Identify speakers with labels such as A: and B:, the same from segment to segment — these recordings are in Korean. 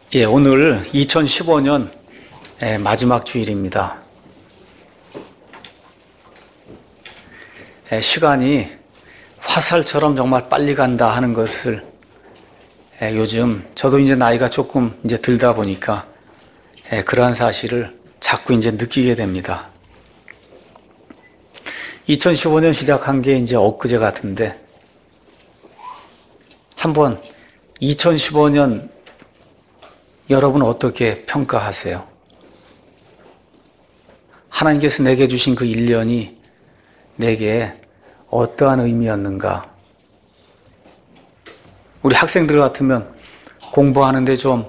A: 오늘 2015년 마지막 주일입니다. 시간이 화살처럼 정말 빨리 간다 하는 것을 요즘 저도 이제 나이가 조금 이제 들다 보니까 그러한 사실을 자꾸 이제 느끼게 됩니다. 2015년 시작한 게 이제 엊그제 같은데 한번 2015년 여러분 어떻게 평가하세요? 하나님께서 내게 주신 그 1년이 내게 어떠한 의미였는가? 우리 학생들 같으면 공부하는데 좀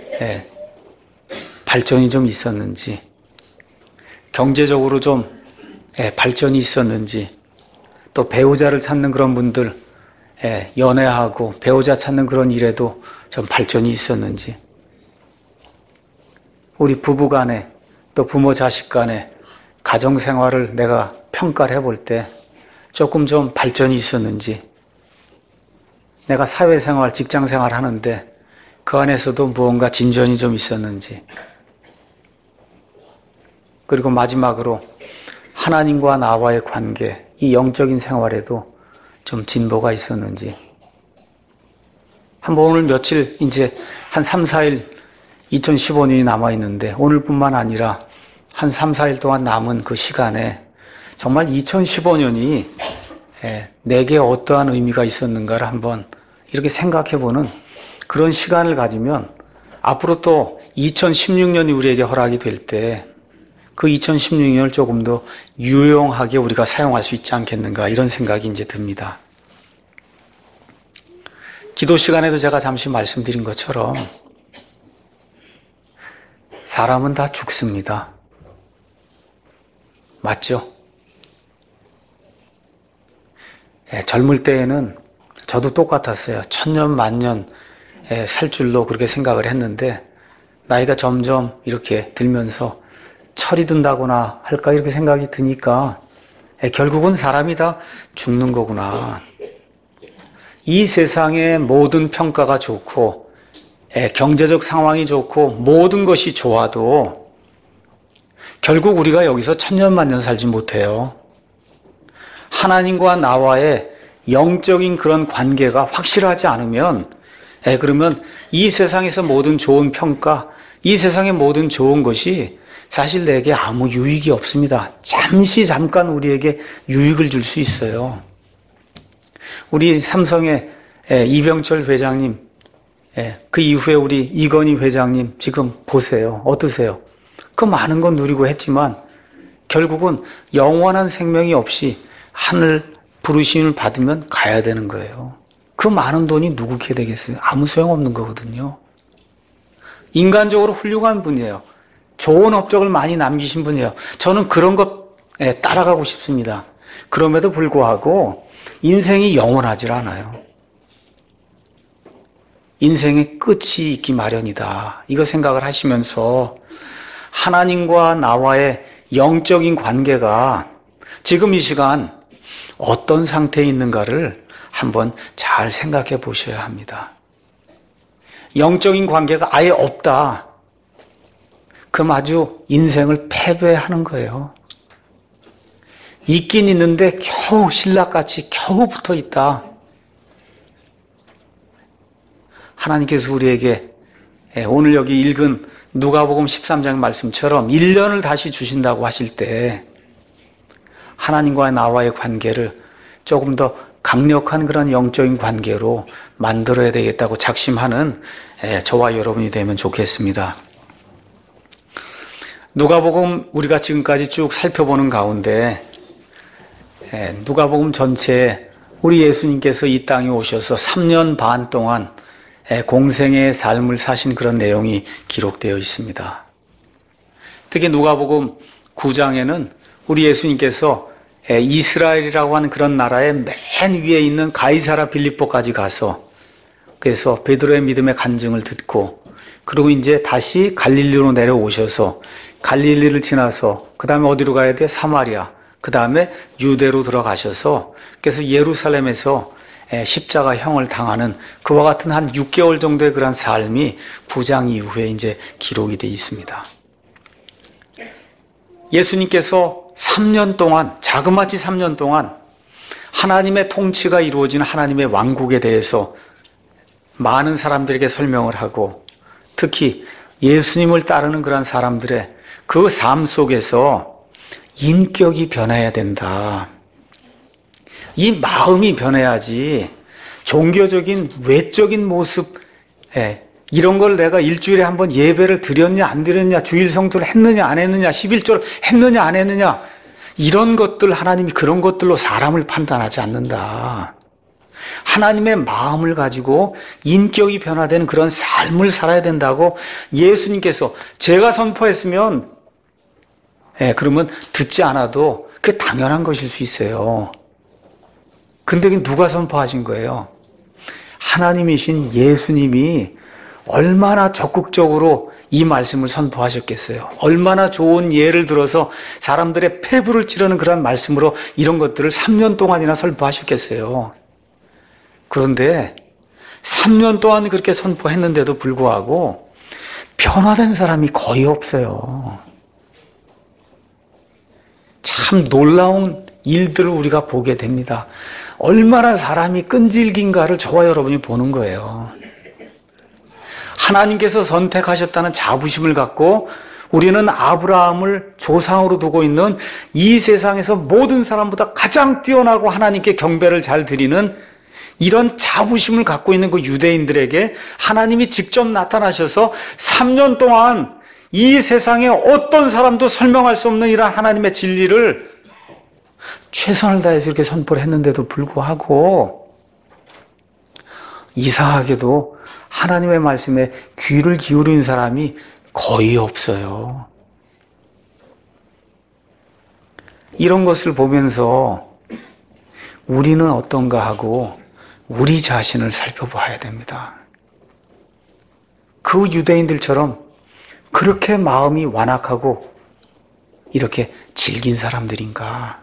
A: 발전이 좀 있었는지, 경제적으로 좀 발전이 있었는지, 또 배우자를 찾는 그런 분들 연애하고 배우자 찾는 그런 일에도 좀 발전이 있었는지, 우리 부부 간에 또 부모 자식 간에 가정생활을 내가 평가를 해볼 때 조금 좀 발전이 있었는지, 내가 사회생활, 직장생활 하는데 그 안에서도 무언가 진전이 좀 있었는지, 그리고 마지막으로 하나님과 나와의 관계, 이 영적인 생활에도 좀 진보가 있었는지, 한번 오늘 며칠 이제 한 3, 4일 2015년이 남아있는데 오늘뿐만 아니라 한 3, 4일 동안 남은 그 시간에 정말 2015년이 내게 어떠한 의미가 있었는가를 한번 이렇게 생각해보는 그런 시간을 가지면 앞으로 또 2016년이 우리에게 허락이 될 때 그 2016년을 조금 더 유용하게 우리가 사용할 수 있지 않겠는가, 이런 생각이 이제 듭니다. 기도 시간에도 제가 잠시 말씀드린 것처럼 사람은 다 죽습니다. 맞죠? 젊을 때에는 저도 똑같았어요. 천년 만년 살 줄로 그렇게 생각을 했는데 나이가 점점 이렇게 들면서 철이 든다거나 할까 이렇게 생각이 드니까 결국은 사람이 다 죽는 거구나. 이 세상의 모든 평가가 좋고 경제적 상황이 좋고 모든 것이 좋아도 결국 우리가 여기서 천년만년 살지 못해요. 하나님과 나와의 영적인 그런 관계가 확실하지 않으면 그러면 이 세상에서 모든 좋은 평가, 이 세상의 모든 좋은 것이 사실 내게 아무 유익이 없습니다. 잠깐 우리에게 유익을 줄 수 있어요. 우리 삼성의 이병철 회장님, 그 이후에 우리 이건희 회장님 지금 보세요. 어떠세요? 그 많은 건 누리고 했지만 결국은 영원한 생명이 없이 하늘 부르심을 받으면 가야 되는 거예요. 그 많은 돈이 누구게 되겠어요? 아무 소용없는 거거든요. 인간적으로 훌륭한 분이에요. 좋은 업적을 많이 남기신 분이에요. 저는 그런 것 따라가고 싶습니다. 그럼에도 불구하고 인생이 영원하질 않아요. 인생의 끝이 있기 마련이다. 이거 생각을 하시면서 하나님과 나와의 영적인 관계가 지금 이 시간 어떤 상태에 있는가를 한번 잘 생각해 보셔야 합니다. 영적인 관계가 아예 없다. 그럼 아주 인생을 패배하는 거예요. 있긴 있는데 겨우 신라같이 겨우 붙어 있다. 하나님께서 우리에게 오늘 여기 읽은 누가복음 13장 말씀처럼 1년을 다시 주신다고 하실 때 하나님과 나와의 관계를 조금 더 강력한 그런 영적인 관계로 만들어야 되겠다고 작심하는 저와 여러분이 되면 좋겠습니다. 누가복음 우리가 지금까지 쭉 살펴보는 가운데 누가복음 전체에 우리 예수님께서 이 땅에 오셔서 3년 반 동안 공생의 삶을 사신 그런 내용이 기록되어 있습니다. 특히 누가복음 9장에는 우리 예수님께서 이스라엘이라고 하는 그런 나라의 맨 위에 있는 가이사라 빌립보까지 가서 그래서 베드로의 믿음의 간증을 듣고 그리고 이제 다시 갈릴리로 내려오셔서 갈릴리를 지나서 그 다음에 어디로 가야 돼? 사마리아. 그 다음에 유대로 들어가셔서 그래서 예루살렘에서 십자가형을 당하는 그와 같은 한 6개월 정도의 그런 삶이 9장 이후에 이제 기록이 되어 있습니다. 예수님께서 3년 동안, 자그마치 3년 동안 하나님의 통치가 이루어지는 하나님의 왕국에 대해서 많은 사람들에게 설명을 하고, 특히 예수님을 따르는 그런 사람들의 그 삶 속에서 인격이 변해야 된다. 이 마음이 변해야지 종교적인 외적인 모습, 이런 걸 내가 일주일에 한번 예배를 드렸냐 안 드렸냐, 주일 성수를 했느냐 안 했느냐, 11조를 했느냐 안 했느냐, 이런 것들, 하나님이 그런 것들로 사람을 판단하지 않는다. 하나님의 마음을 가지고 인격이 변화되는 그런 삶을 살아야 된다고 예수님께서, 제가 선포했으면 그러면 듣지 않아도 그게 당연한 것일 수 있어요. 근데 누가 선포하신 거예요? 하나님이신 예수님이 얼마나 적극적으로 이 말씀을 선포하셨겠어요. 얼마나 좋은 예를 들어서 사람들의 폐부를 찌르는 그런 말씀으로 이런 것들을 3년 동안이나 선포하셨겠어요. 그런데 3년 동안 그렇게 선포했는데도 불구하고 변화된 사람이 거의 없어요. 참 놀라운 일들을 우리가 보게 됩니다. 얼마나 사람이 끈질긴가를 저와 여러분이 보는 거예요. 하나님께서 선택하셨다는 자부심을 갖고 우리는 아브라함을 조상으로 두고 있는 이 세상에서 모든 사람보다 가장 뛰어나고 하나님께 경배를 잘 드리는 이런 자부심을 갖고 있는 그 유대인들에게 하나님이 직접 나타나셔서 3년 동안 이 세상에 어떤 사람도 설명할 수 없는 이런 하나님의 진리를 최선을 다해서 이렇게 선포를 했는데도 불구하고 이상하게도 하나님의 말씀에 귀를 기울이는 사람이 거의 없어요. 이런 것을 보면서 우리는 어떤가 하고 우리 자신을 살펴봐야 됩니다. 그 유대인들처럼 그렇게 마음이 완악하고 이렇게 질긴 사람들인가?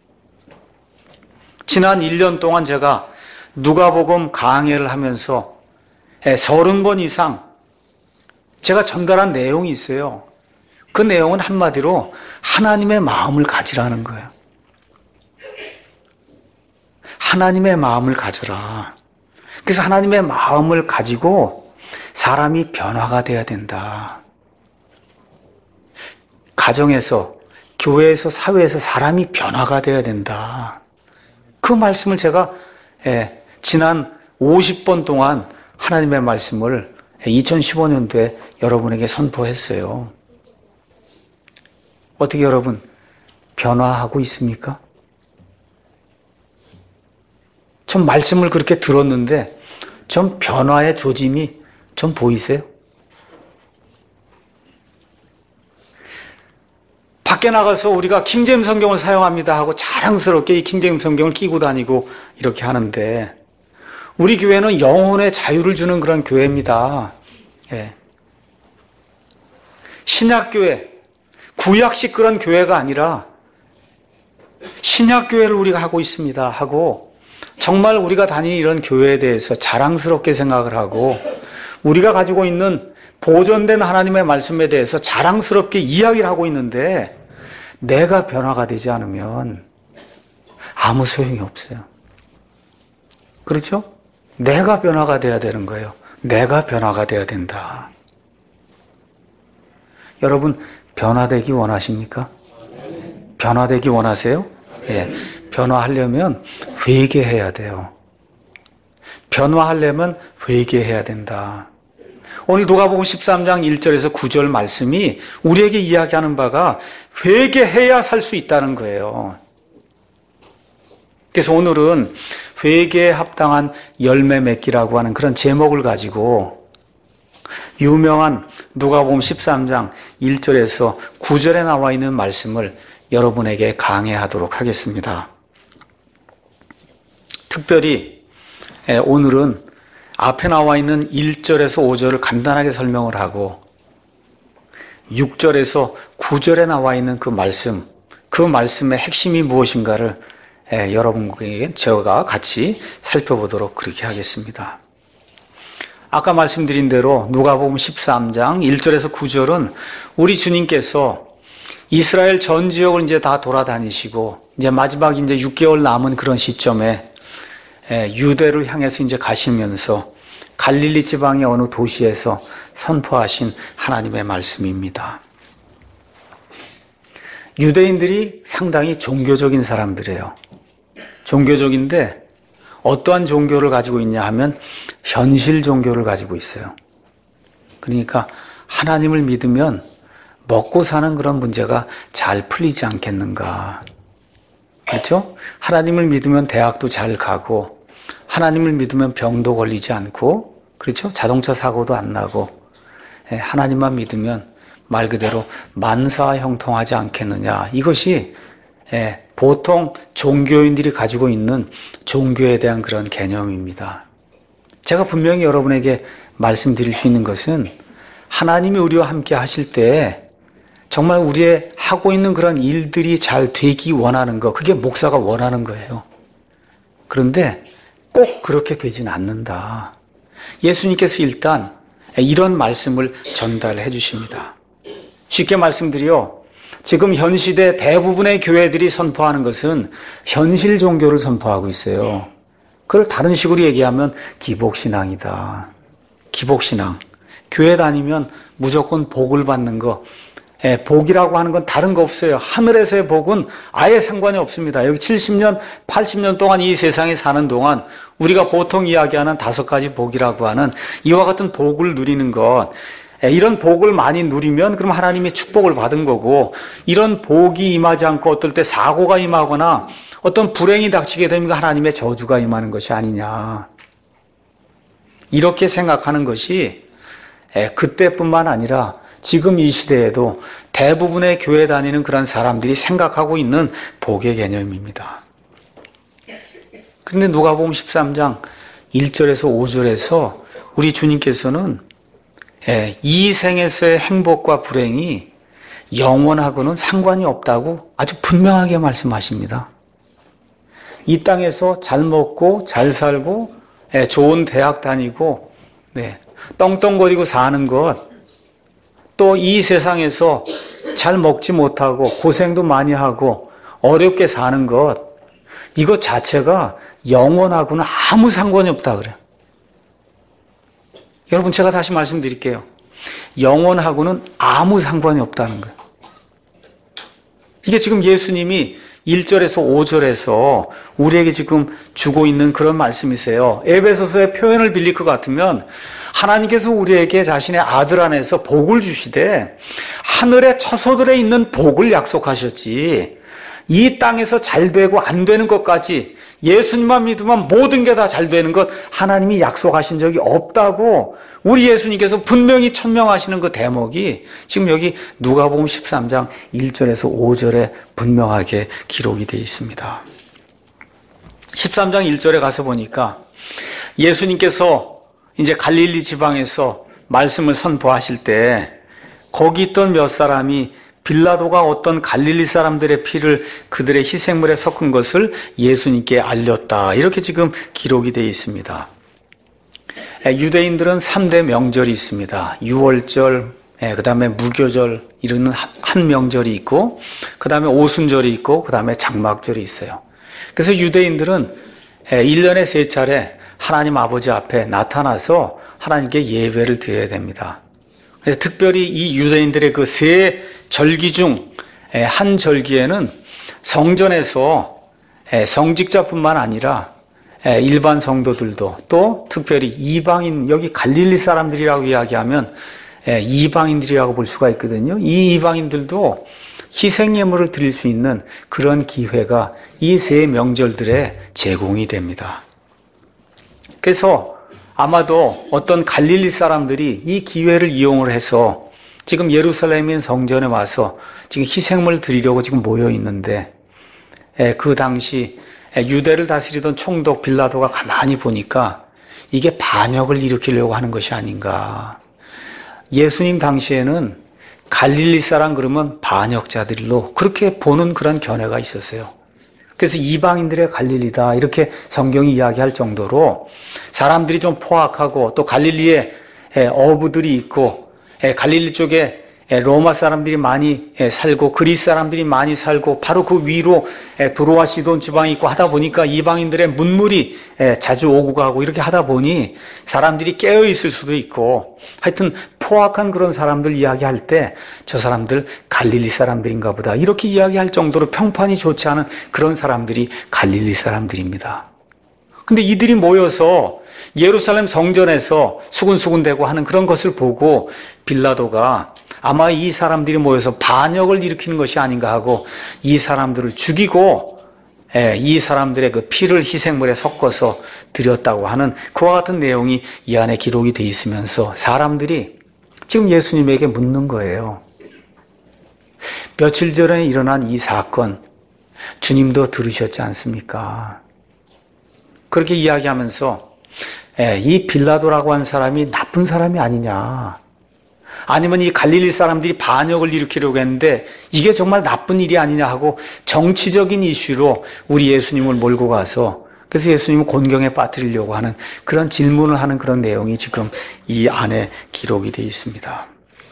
A: 지난 1년 동안 제가 누가복음 강해를 하면서 30번 이상 제가 전달한 내용이 있어요. 그 내용은 한마디로 하나님의 마음을 가지라는 거예요. 하나님의 마음을 가져라. 그래서 하나님의 마음을 가지고 사람이 변화가 돼야 된다. 가정에서, 교회에서, 사회에서 사람이 변화가 돼야 된다. 그 말씀을 제가 지난 50번 동안 하나님의 말씀을 2015년도에 여러분에게 선포했어요. 어떻게 여러분 변화하고 있습니까? 전 말씀을 그렇게 들었는데 좀 변화의 조짐이 좀 보이세요? 밖에 나가서 우리가 킹제임스 성경을 사용합니다 하고 자랑스럽게 이 킹제임스 성경을 끼고 다니고 이렇게 하는데 우리 교회는 영혼의 자유를 주는 그런 교회입니다. 신약교회, 구약식 그런 교회가 아니라 신약교회를 우리가 하고 있습니다 하고 정말 우리가 다니는 이런 교회에 대해서 자랑스럽게 생각을 하고 우리가 가지고 있는 보존된 하나님의 말씀에 대해서 자랑스럽게 이야기를 하고 있는데 내가 변화가 되지 않으면 아무 소용이 없어요. 그렇죠? 내가 변화가 돼야 되는 거예요. 내가 변화가 돼야 된다. 여러분 변화되기 원하십니까? 변화되기 원하세요? 예. 변화하려면 회개해야 돼요. 변화하려면 회개해야 된다. 오늘 누가복음 13장 1절에서 9절 말씀이 우리에게 이야기하는 바가 회개해야 살 수 있다는 거예요. 그래서 오늘은 회개에 합당한 열매 맺기라고 하는 그런 제목을 가지고 유명한 누가복음 13장 1절에서 9절에 나와 있는 말씀을 여러분에게 강해하도록 하겠습니다. 특별히 오늘은 앞에 나와 있는 1절에서 5절을 간단하게 설명을 하고 6절에서 9절에 나와 있는 그 말씀의 핵심이 무엇인가를 여러분에게 제가 같이 살펴보도록 그렇게 하겠습니다. 아까 말씀드린 대로 누가복음 13장 1절에서 9절은 우리 주님께서 이스라엘 전 지역을 이제 다 돌아다니시고 이제 마지막 이제 6개월 남은 그런 시점에 유대를 향해서 이제 가시면서 갈릴리 지방의 어느 도시에서 선포하신 하나님의 말씀입니다. 유대인들이 상당히 종교적인 사람들이에요. 종교적인데 어떠한 종교를 가지고 있냐 하면 현실 종교를 가지고 있어요. 그러니까 하나님을 믿으면 먹고 사는 그런 문제가 잘 풀리지 않겠는가. 그렇죠? 하나님을 믿으면 대학도 잘 가고, 하나님을 믿으면 병도 걸리지 않고, 그렇죠? 자동차 사고도 안 나고, 하나님만 믿으면 말 그대로 만사 형통하지 않겠느냐. 이것이 보통 종교인들이 가지고 있는 종교에 대한 그런 개념입니다. 제가 분명히 여러분에게 말씀드릴 수 있는 것은 하나님이 우리와 함께 하실 때 정말 우리의 하고 있는 그런 일들이 잘 되기 원하는 거, 그게 목사가 원하는 거예요. 그런데 꼭 그렇게 되진 않는다. 예수님께서 일단 이런 말씀을 전달해 주십니다. 쉽게 말씀드려 지금 현 시대 대부분의 교회들이 선포하는 것은 현실 종교를 선포하고 있어요. 그걸 다른 식으로 얘기하면 기복신앙이다. 기복신앙. 교회 다니면 무조건 복을 받는 거. 복이라고 하는 건 다른 거 없어요. 하늘에서의 복은 아예 상관이 없습니다. 여기 70년, 80년 동안 이 세상에 사는 동안 우리가 보통 이야기하는 5가지 복이라고 하는 이와 같은 복을 누리는 것, 이런 복을 많이 누리면 그럼 하나님의 축복을 받은 거고, 이런 복이 임하지 않고 어떨 때 사고가 임하거나 어떤 불행이 닥치게 되면 하나님의 저주가 임하는 것이 아니냐. 이렇게 생각하는 것이 그때뿐만 아니라 지금 이 시대에도 대부분의 교회 다니는 그런 사람들이 생각하고 있는 복의 개념입니다. 그런데 누가복음 13장 1절에서 5절에서 우리 주님께서는 이 생에서의 행복과 불행이 영원하고는 상관이 없다고 아주 분명하게 말씀하십니다. 이 땅에서 잘 먹고 잘 살고 좋은 대학 다니고 떵떵거리고 사는 것, 또 이 세상에서 잘 먹지 못하고 고생도 많이 하고 어렵게 사는 것, 이것 자체가 영원하고는 아무 상관이 없다 그래요. 여러분, 제가 다시 말씀드릴게요. 영원하고는 아무 상관이 없다는 거예요. 이게 지금 예수님이 1절에서 5절에서 우리에게 지금 주고 있는 그런 말씀이세요. 에베소서의 표현을 빌릴 것 같으면 하나님께서 우리에게 자신의 아들 안에서 복을 주시되 하늘의 처소들에 있는 복을 약속하셨지, 이 땅에서 잘 되고 안 되는 것까지 예수님만 믿으면 모든 게 다 잘 되는 것 하나님이 약속하신 적이 없다고 우리 예수님께서 분명히 천명하시는 그 대목이 지금 여기 누가복음 13장 1절에서 5절에 분명하게 기록이 되어 있습니다. 13장 1절에 가서 보니까 예수님께서 이제 갈릴리 지방에서 말씀을 선포하실 때 거기 있던 몇 사람이 빌라도가 어떤 갈릴리 사람들의 피를 그들의 희생물에 섞은 것을 예수님께 알렸다. 이렇게 지금 기록이 되어 있습니다. 유대인들은 3대 명절이 있습니다. 유월절, 그 다음에 무교절, 이런 한 명절이 있고, 그 다음에 오순절이 있고, 그 다음에 장막절이 있어요. 그래서 유대인들은 1년에 3차례 하나님 아버지 앞에 나타나서 하나님께 예배를 드려야 됩니다. 그래서 특별히 이 유대인들의 그 세 절기 중 한 절기에는 성전에서 성직자뿐만 아니라 일반 성도들도, 또 특별히 이방인, 여기 갈릴리 사람들이라고 이야기하면 이방인들이라고 볼 수가 있거든요. 이 이방인들도 희생예물을 드릴 수 있는 그런 기회가 이 세 명절들에 제공이 됩니다. 그래서 아마도 어떤 갈릴리 사람들이 이 기회를 이용을 해서 지금 예루살렘인 성전에 와서 지금 희생을 드리려고 지금 모여 있는데, 그 당시 유대를 다스리던 총독 빌라도가 가만히 보니까 이게 반역을 일으키려고 하는 것이 아닌가. 예수님 당시에는 갈릴리 사람 그러면 반역자들로 그렇게 보는 그런 견해가 있었어요. 그래서 이방인들의 갈릴리다 이렇게 성경이 이야기할 정도로 사람들이 좀 포악하고 또 갈릴리에 어부들이 있고 갈릴리 쪽에 로마 사람들이 많이 살고 그리스 사람들이 많이 살고 바로 그 위로 두로와 시돈 지방이 있고 하다 보니까 이방인들의 문물이 자주 오고 가고 이렇게 하다 보니 사람들이 깨어 있을 수도 있고 하여튼 포악한 그런 사람들 이야기할 때 저 사람들 갈릴리 사람들인가 보다 이렇게 이야기할 정도로 평판이 좋지 않은 그런 사람들이 갈릴리 사람들입니다. 근데 이들이 모여서 예루살렘 성전에서 수군수군대고 하는 그런 것을 보고 빌라도가 아마 이 사람들이 모여서 반역을 일으키는 것이 아닌가 하고 이 사람들을 죽이고 이 사람들의 그 피를 희생물에 섞어서 드렸다고 하는 그와 같은 내용이 이 안에 기록이 되어 있으면서 사람들이 지금 예수님에게 묻는 거예요. 며칠 전에 일어난 이 사건 주님도 들으셨지 않습니까? 그렇게 이야기하면서 이 빌라도라고 한 사람이 나쁜 사람이 아니냐, 아니면 이 갈릴리 사람들이 반역을 일으키려고 했는데 이게 정말 나쁜 일이 아니냐 하고 정치적인 이슈로 우리 예수님을 몰고 가서 그래서 예수님을 곤경에 빠뜨리려고 하는 그런 질문을 하는 그런 내용이 지금 이 안에 기록이 되어 있습니다.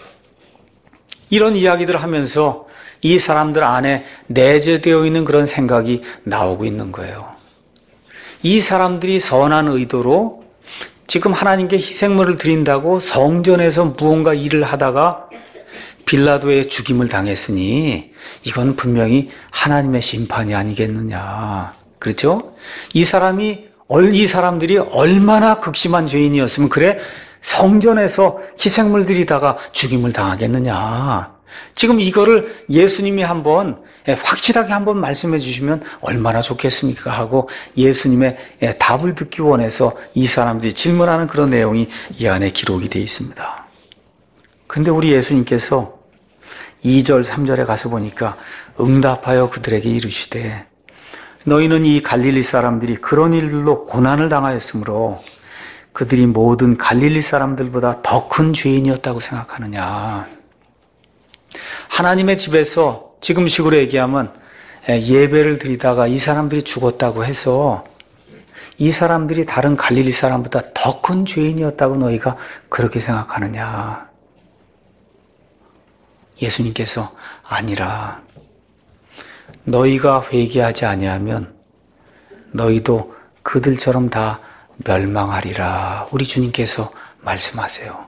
A: 이런 이야기들을 하면서 이 사람들 안에 내재되어 있는 그런 생각이 나오고 있는 거예요. 이 사람들이 선한 의도로 지금 하나님께 희생물을 드린다고 성전에서 무언가 일을 하다가 빌라도의 죽임을 당했으니 이건 분명히 하나님의 심판이 아니겠느냐. 그렇죠? 이 사람들이 얼마나 극심한 죄인이었으면 그래 성전에서 희생물 드리다가 죽임을 당하겠느냐. 지금 이거를 예수님이 한번 확실하게 한번 말씀해 주시면 얼마나 좋겠습니까 하고 예수님의 답을 듣기 원해서 이 사람들이 질문하는 그런 내용이 이 안에 기록이 되어 있습니다. 근데 우리 예수님께서 2절 3절에 가서 보니까 응답하여 그들에게 이르시되 너희는 이 갈릴리 사람들이 그런 일들로 고난을 당하였으므로 그들이 모든 갈릴리 사람들보다 더 큰 죄인이었다고 생각하느냐. 하나님의 집에서 지금식으로 얘기하면 예배를 드리다가 이 사람들이 죽었다고 해서 이 사람들이 다른 갈릴리 사람보다 더 큰 죄인이었다고 너희가 그렇게 생각하느냐. 예수님께서 아니라 너희가 회개하지 아니하면 너희도 그들처럼 다 멸망하리라. 우리 주님께서 말씀하세요.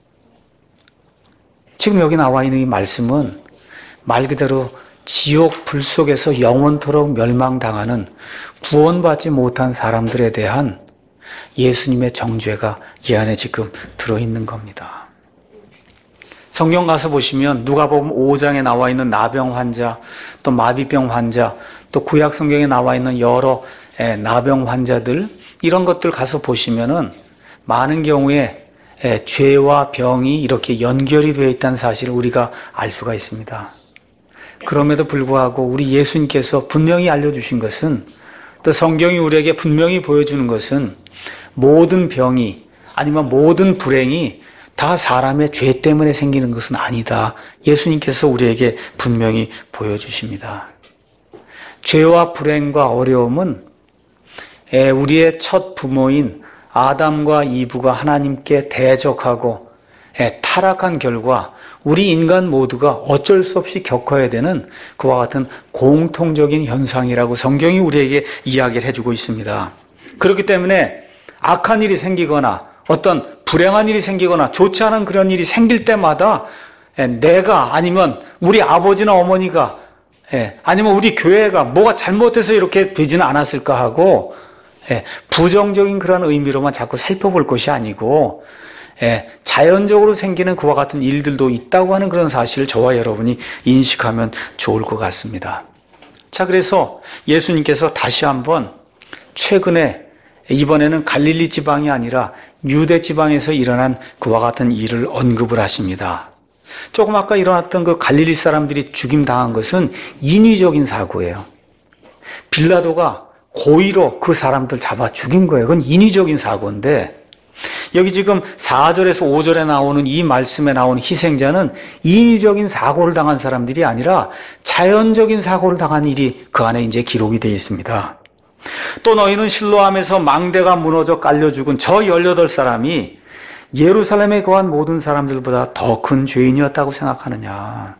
A: 지금 여기 나와 있는 이 말씀은 말 그대로 지옥 불 속에서 영원토록 멸망당하는 구원받지 못한 사람들에 대한 예수님의 정죄가 이 안에 지금 들어있는 겁니다. 성경 가서 보시면 누가복음 5장에 나와 있는 나병 환자, 또 마비병 환자, 또 구약 성경에 나와 있는 여러 나병 환자들 이런 것들 가서 보시면은 많은 경우에 죄와 병이 이렇게 연결이 되어 있다는 사실을 우리가 알 수가 있습니다. 그럼에도 불구하고 우리 예수님께서 분명히 알려주신 것은 또 성경이 우리에게 분명히 보여주는 것은 모든 병이 아니면 모든 불행이 다 사람의 죄 때문에 생기는 것은 아니다. 예수님께서 우리에게 분명히 보여주십니다. 죄와 불행과 어려움은 우리의 첫 부모인 아담과 이브가 하나님께 대적하고 타락한 결과 우리 인간 모두가 어쩔 수 없이 겪어야 되는 그와 같은 공통적인 현상이라고 성경이 우리에게 이야기를 해주고 있습니다. 그렇기 때문에 악한 일이 생기거나 어떤 불행한 일이 생기거나 좋지 않은 그런 일이 생길 때마다 내가 아니면 우리 아버지나 어머니가 아니면 우리 교회가 뭐가 잘못돼서 이렇게 되지는 않았을까 하고 부정적인 그런 의미로만 자꾸 살펴볼 것이 아니고 자연적으로 생기는 그와 같은 일들도 있다고 하는 그런 사실을 저와 여러분이 인식하면 좋을 것 같습니다. 자, 그래서 예수님께서 다시 한번 최근에 이번에는 갈릴리 지방이 아니라 유대 지방에서 일어난 그와 같은 일을 언급을 하십니다. 조금 아까 일어났던 그 갈릴리 사람들이 죽임당한 것은 인위적인 사고예요. 빌라도가 고의로 그 사람들 잡아 죽인 거예요. 그건 인위적인 사고인데 여기 지금 4절에서 5절에 나오는 이 말씀에 나오는 희생자는 인위적인 사고를 당한 사람들이 아니라 자연적인 사고를 당한 일이 그 안에 이제 기록이 되어 있습니다. 또 너희는 실로암에서 망대가 무너져 깔려 죽은 저 18사람이 예루살렘에 거한 모든 사람들보다 더 큰 죄인이었다고 생각하느냐.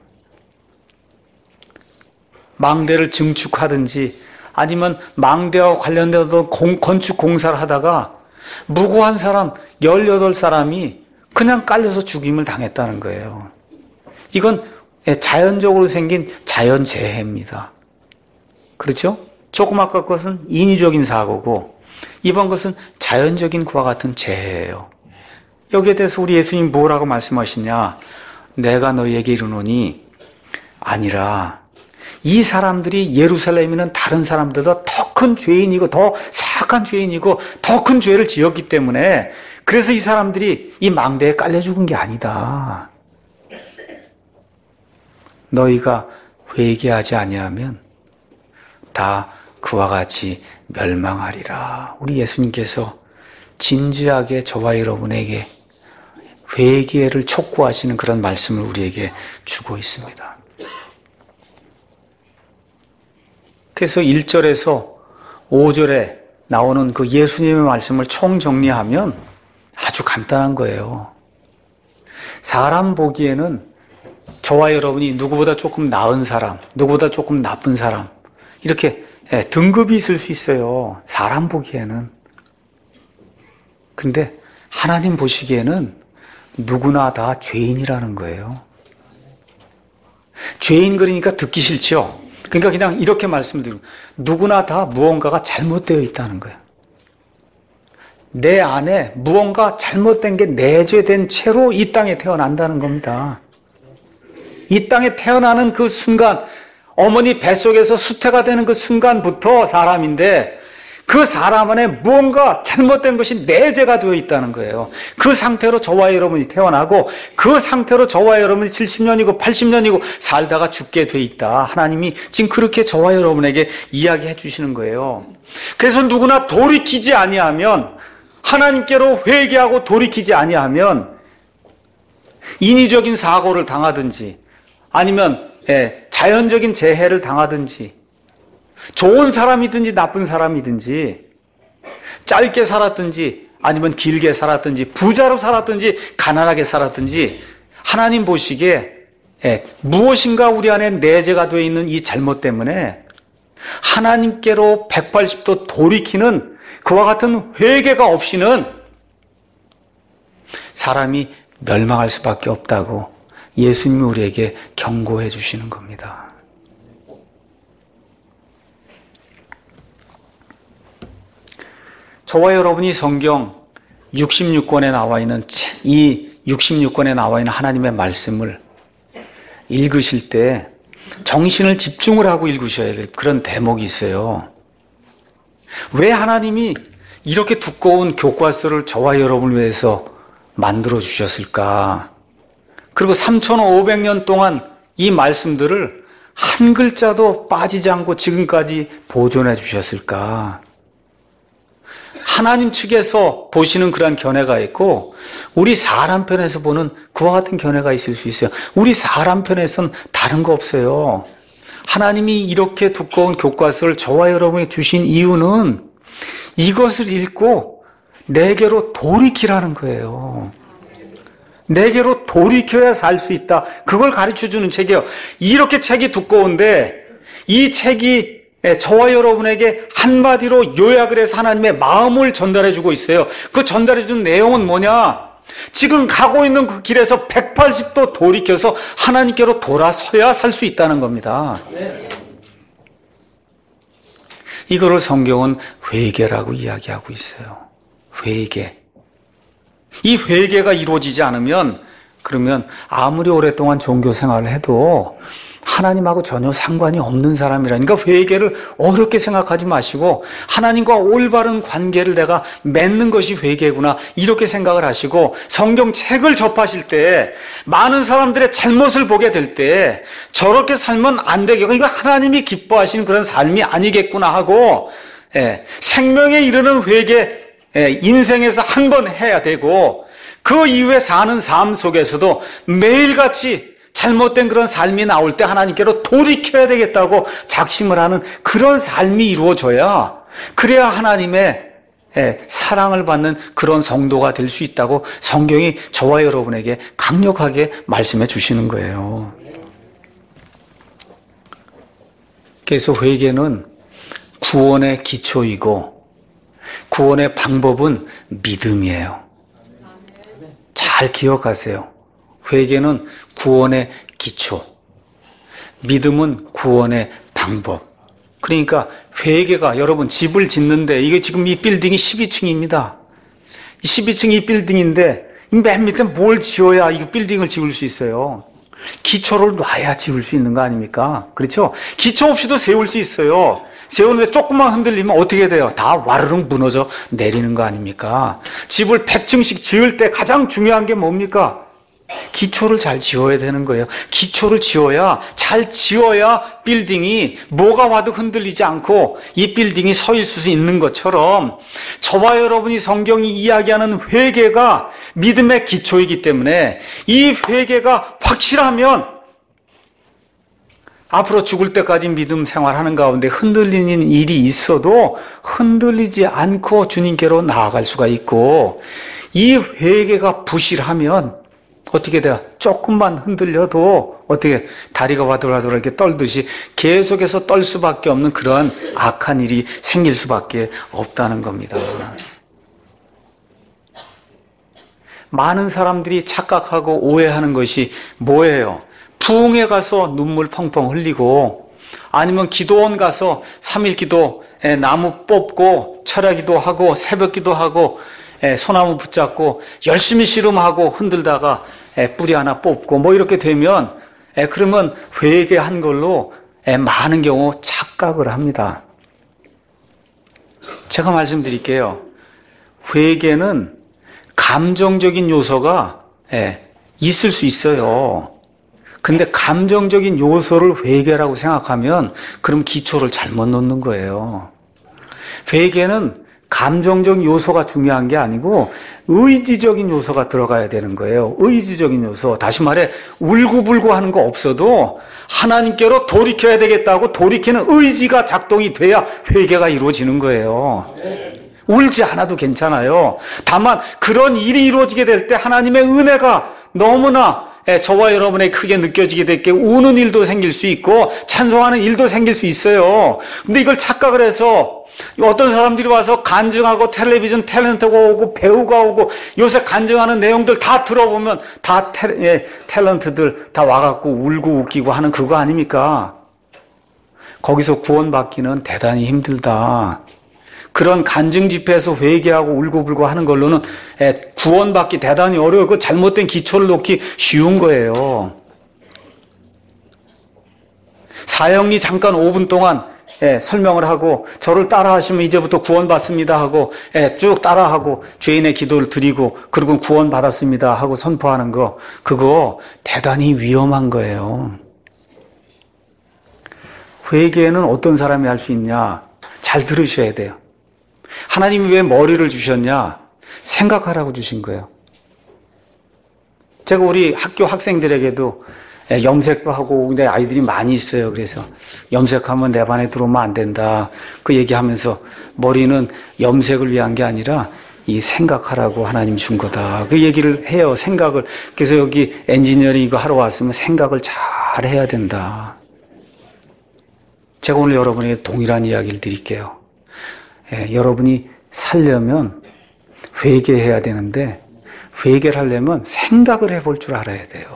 A: 망대를 증축하든지 아니면 망대와 관련된 건축 공사를 하다가 무고한 사람 18사람이 그냥 깔려서 죽임을 당했다는 거예요. 이건 자연적으로 생긴 자연재해입니다. 그렇죠? 조금 아까 것은 인위적인 사고고 이번 것은 자연적인 그와 같은 재해예요. 여기에 대해서 우리 예수님 뭐라고 말씀하시냐? 내가 너희에게 이르노니 아니라 이 사람들이 예루살렘에 있는 다른 사람들보다 더 큰 죄인이고 더 사악한 죄인이고 더 큰 죄를 지었기 때문에 그래서 이 사람들이 이 망대에 깔려 죽은 게 아니다. 너희가 회개하지 아니하면 다 그와 같이 멸망하리라. 우리 예수님께서 진지하게 저와 여러분에게 회개를 촉구하시는 그런 말씀을 우리에게 주고 있습니다. 그래서 1절에서 5절에 나오는 그 예수님의 말씀을 총정리하면 아주 간단한 거예요. 사람 보기에는 저와 여러분이 누구보다 조금 나은 사람, 누구보다 조금 나쁜 사람 이렇게 등급이 있을 수 있어요. 사람 보기에는. 근데 하나님 보시기에는 누구나 다 죄인이라는 거예요. 죄인 그러니까 듣기 싫죠? 그러니까 그냥 이렇게 말씀드리고 누구나 다 무언가가 잘못되어 있다는 거예요. 내 안에 무언가 잘못된 게 내재된 채로 이 땅에 태어난다는 겁니다. 이 땅에 태어나는 그 순간 어머니 뱃속에서 수태가 되는 그 순간부터 사람인데 그 사람 안에 무언가 잘못된 것이 내재가 되어 있다는 거예요. 그 상태로 저와 여러분이 태어나고 그 상태로 저와 여러분이 70년이고 80년이고 살다가 죽게 돼 있다. 하나님이 지금 그렇게 저와 여러분에게 이야기해 주시는 거예요. 그래서 누구나 돌이키지 아니하면 하나님께로 회개하고 돌이키지 아니하면 인위적인 사고를 당하든지 아니면 자연적인 재해를 당하든지 좋은 사람이든지 나쁜 사람이든지 짧게 살았든지 아니면 길게 살았든지 부자로 살았든지 가난하게 살았든지 하나님 보시기에 무엇인가 우리 안에 내재가 되어 있는 이 잘못 때문에 하나님께로 180도 돌이키는 그와 같은 회개가 없이는 사람이 멸망할 수밖에 없다고 예수님이 우리에게 경고해 주시는 겁니다. 저와 여러분이 성경 66권에 나와 있는 이 66권에 나와 있는 하나님의 말씀을 읽으실 때 정신을 집중을 하고 읽으셔야 될 그런 대목이 있어요. 왜 하나님이 이렇게 두꺼운 교과서를 저와 여러분을 위해서 만들어 주셨을까? 그리고 3,500년 동안 이 말씀들을 한 글자도 빠지지 않고 지금까지 보존해 주셨을까? 하나님 측에서 보시는 그런 견해가 있고 우리 사람 편에서 보는 그와 같은 견해가 있을 수 있어요. 우리 사람 편에서는 다른 거 없어요. 하나님이 이렇게 두꺼운 교과서를 저와 여러분에게 주신 이유는 이것을 읽고 내게로 돌이키라는 거예요. 내게로 돌이켜야 살 수 있다. 그걸 가르쳐주는 책이에요. 이렇게 책이 두꺼운데 이 책이 저와 여러분에게 한마디로 요약을 해서 하나님의 마음을 전달해주고 있어요. 그 전달해준 내용은 뭐냐? 지금 가고 있는 그 길에서 180도 돌이켜서 하나님께로 돌아서야 살 수 있다는 겁니다. 이거를 성경은 회개라고 이야기하고 있어요. 회개. 이 회개가 이루어지지 않으면 그러면 아무리 오랫동안 종교 생활을 해도 하나님하고 전혀 상관이 없는 사람이라니까 회개를 어렵게 생각하지 마시고 하나님과 올바른 관계를 내가 맺는 것이 회개구나 이렇게 생각을 하시고 성경책을 접하실 때 많은 사람들의 잘못을 보게 될 때 저렇게 살면 안 되겠고 이거 하나님이 기뻐하시는 그런 삶이 아니겠구나 하고 생명에 이르는 회개 인생에서 한 번 해야 되고 그 이후에 사는 삶 속에서도 매일같이 잘못된 그런 삶이 나올 때 하나님께로 돌이켜야 되겠다고 작심을 하는 그런 삶이 이루어져야 그래야 하나님의 사랑을 받는 그런 성도가 될 수 있다고 성경이 저와 여러분에게 강력하게 말씀해 주시는 거예요. 그래서 회개는 구원의 기초이고 구원의 방법은 믿음이에요. 잘 기억하세요. 회개는 구원의 기초, 믿음은 구원의 방법. 그러니까 회개가 여러분 집을 짓는데 이게 지금 이 빌딩이 12층입니다. 12층이 이 빌딩인데 맨 밑에 뭘 지어야 이 빌딩을 지을 수 있어요? 기초를 놔야 지을 수 있는 거 아닙니까? 그렇죠? 기초 없이도 세울 수 있어요. 세우는데 조금만 흔들리면 어떻게 돼요? 다 와르릉 무너져 내리는 거 아닙니까? 집을 100층씩 지을 때 가장 중요한 게 뭡니까? 기초를 잘 지어야 되는 거예요. 기초를 잘 지어야 빌딩이 뭐가 와도 흔들리지 않고 이 빌딩이 서 있을 수 있는 것처럼 저와 여러분이 성경이 이야기하는 회개가 믿음의 기초이기 때문에 이 회개가 확실하면 앞으로 죽을 때까지 믿음 생활하는 가운데 흔들리는 일이 있어도 흔들리지 않고 주님께로 나아갈 수가 있고 이 회개가 부실하면 어떻게 돼요? 조금만 흔들려도 어떻게 다리가 와돌아돌아 이렇게 떨듯이 계속해서 떨 수밖에 없는 그러한 악한 일이 생길 수밖에 없다는 겁니다. 많은 사람들이 착각하고 오해하는 것이 뭐예요? 부흥회 가서 눈물 펑펑 흘리고 아니면 기도원 가서 3일 기도 나무 뽑고 철야기도 하고 새벽기도 하고 소나무 붙잡고 열심히 씨름하고 흔들다가 뿌리 하나 뽑고 뭐 이렇게 되면 그러면 회개한 걸로 많은 경우 착각을 합니다. 제가 말씀드릴게요. 회개는 감정적인 요소가 있을 수 있어요. 근데 감정적인 요소를 회개라고 생각하면 그럼 기초를 잘못 놓는 거예요. 회개는 감정적 요소가 중요한 게 아니고 의지적인 요소가 들어가야 되는 거예요. 의지적인 요소. 다시 말해 울고불고 하는 거 없어도 하나님께로 돌이켜야 되겠다고 돌이키는 의지가 작동이 돼야 회개가 이루어지는 거예요. 울지 않아도 괜찮아요. 다만 그런 일이 이루어지게 될 때 하나님의 은혜가 너무나 저와 여러분에게 크게 느껴지게 될 게 우는 일도 생길 수 있고 찬송하는 일도 생길 수 있어요. 근데 이걸 착각을 해서 어떤 사람들이 와서 간증하고 텔레비전 탤런트가 오고 배우가 오고 요새 간증하는 내용들 다 들어보면 다 탤런트들 다 와갖고 울고 웃기고 하는 그거 아닙니까? 거기서 구원받기는 대단히 힘들다. 그런 간증 집회에서 회개하고 울고불고 하는 걸로는 구원받기 대단히 어려워요. 그 잘못된 기초를 놓기 쉬운 거예요. 사형리 잠깐 5분 동안 설명을 하고 저를 따라하시면 이제부터 구원받습니다 하고 쭉 따라하고 죄인의 기도를 드리고 그리고 구원받았습니다 하고 선포하는 거 그거 대단히 위험한 거예요. 회개는 어떤 사람이 할 수 있냐? 잘 들으셔야 돼요. 하나님이 왜 머리를 주셨냐? 생각하라고 주신 거예요. 제가 우리 학교 학생들에게도 염색도 하고 근데 아이들이 많이 있어요. 그래서 염색하면 내 반에 들어오면 안 된다. 그 얘기하면서 머리는 염색을 위한 게 아니라 이 생각하라고 하나님 준 거다. 그 얘기를 해요. 생각을. 그래서 여기 엔지니어링 이거 하러 왔으면 생각을 잘 해야 된다. 제가 오늘 여러분에게 동일한 이야기를 드릴게요. 여러분이 살려면 회개해야 되는데 회개를 하려면 생각을 해볼 줄 알아야 돼요.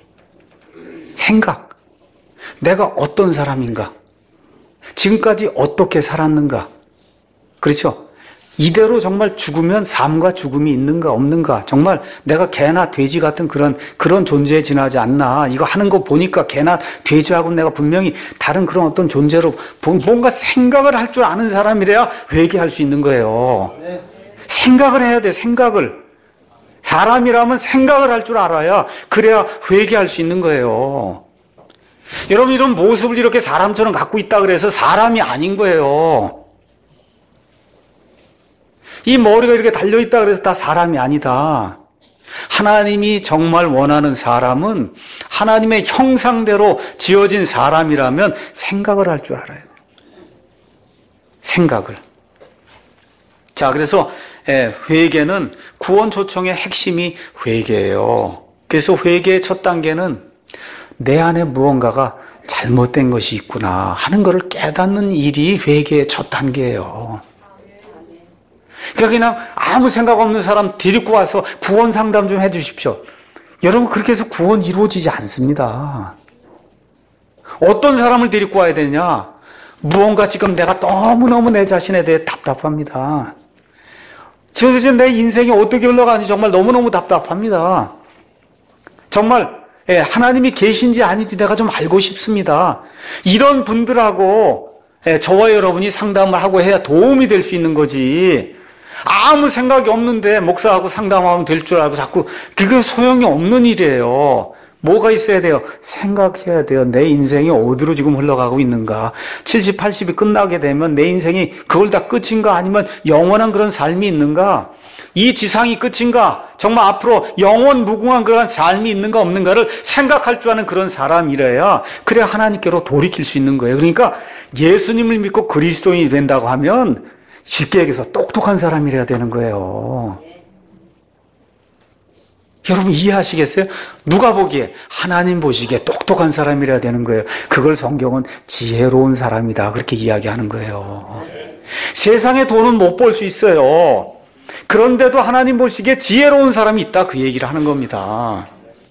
A: 생각. 내가 어떤 사람인가? 지금까지 어떻게 살았는가? 그렇죠? 이대로 정말 죽으면 삶과 죽음이 있는가 없는가? 정말 내가 개나 돼지 같은 그런 존재에 지나지 않나? 이거 하는 거 보니까 개나 돼지하고 내가 분명히 다른 그런 어떤 존재로 뭔가 생각을 할 줄 아는 사람이래야 회개할 수 있는 거예요. 생각을 해야 돼, 생각을. 사람이라면 생각을 할 줄 알아야 그래야 회개할 수 있는 거예요. 여러분 이런 모습을 이렇게 사람처럼 갖고 있다 그래서 사람이 아닌 거예요. 이 머리가 이렇게 달려있다 그래서 다 사람이 아니다. 하나님이 정말 원하는 사람은 하나님의 형상대로 지어진 사람이라면 생각을 할 줄 알아요. 생각을. 자, 그래서 회개는 구원 초청의 핵심이 회개예요. 그래서 회개의 첫 단계는 내 안에 무언가가 잘못된 것이 있구나 하는 것을 깨닫는 일이 회개의 첫 단계예요. 그러니까 그냥 아무 생각 없는 사람 데리고 와서 구원 상담 좀 해주십시오. 여러분, 그렇게 해서 구원 이루어지지 않습니다. 어떤 사람을 데리고 와야 되냐? 무언가 지금 내가 너무너무 내 자신에 대해 답답합니다. 지금 내 인생이 어떻게 흘러가는지 정말 너무너무 답답합니다. 정말 하나님이 계신지 아닌지 내가 좀 알고 싶습니다. 이런 분들하고 저와 여러분이 상담을 하고 해야 도움이 될 수 있는 거지. 아무 생각이 없는데 목사하고 상담하면 될 줄 알고 자꾸 그게 소용이 없는 일이에요. 뭐가 있어야 돼요? 생각해야 돼요. 내 인생이 어디로 지금 흘러가고 있는가. 70, 80이 끝나게 되면 내 인생이 그걸 다 끝인가 아니면 영원한 그런 삶이 있는가. 이 지상이 끝인가? 정말 앞으로 영원 무궁한 그런 삶이 있는가 없는가를 생각할 줄 아는 그런 사람이래야 그래야 하나님께로 돌이킬 수 있는 거예요. 그러니까 예수님을 믿고 그리스도인이 된다고 하면 쉽게 얘기해서 똑똑한 사람이래야 되는 거예요. 여러분 이해하시겠어요? 누가 보기에 하나님 보시기에 똑똑한 사람이래야 되는 거예요. 그걸 성경은 지혜로운 사람이다 그렇게 이야기하는 거예요. 세상의 돈은 못 벌 수 있어요. 그런데도 하나님 보시기에 지혜로운 사람이 있다 그 얘기를 하는 겁니다.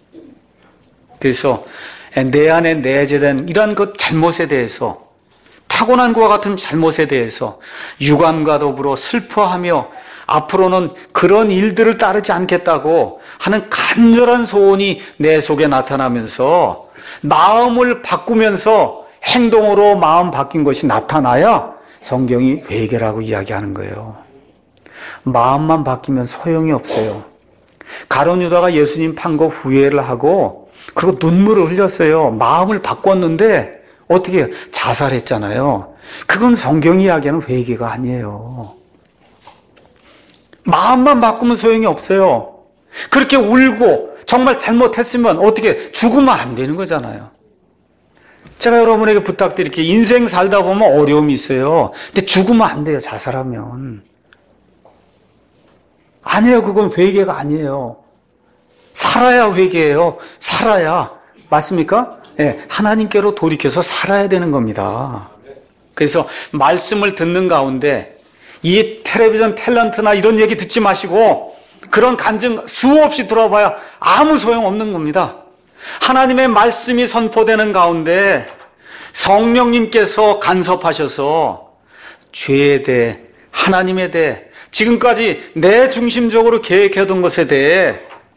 A: 그래서 내 안에 내재된 이러한 그 잘못에 대해서 타고난 것과 같은 잘못에 대해서 유감과 더불어 슬퍼하며 앞으로는 그런 일들을 따르지 않겠다고 하는 간절한 소원이 내 속에 나타나면서 마음을 바꾸면서 행동으로 마음 바뀐 것이 나타나야 성경이 회개라고 이야기하는 거예요. 마음만 바뀌면 소용이 없어요. 가룟 유다가 예수님 판 거 후회를 하고 그리고 눈물을 흘렸어요. 마음을 바꿨는데 어떻게 해요? 자살했잖아요. 그건 성경이 이야기하는 회개가 아니에요. 마음만 바꾸면 소용이 없어요. 그렇게 울고 정말 잘못했으면 어떻게 죽으면 안 되는 거잖아요. 제가 여러분에게 부탁드릴게요. 인생 살다 보면 어려움이 있어요. 근데 죽으면 안 돼요. 자살하면. 아니에요. 그건 회개가 아니에요. 살아야 회개예요. 살아야. 맞습니까? 네, 하나님께로 돌이켜서 살아야 되는 겁니다. 그래서 말씀을 듣는 가운데 이 텔레비전 탤런트나 이런 얘기 듣지 마시고 그런 간증 수없이 들어봐야 아무 소용없는 겁니다. 하나님의 말씀이 선포되는 가운데 성령님께서 간섭하셔서 죄에 대해 하나님에 대해 지금까지 내 중심적으로 계획해둔 것에 대해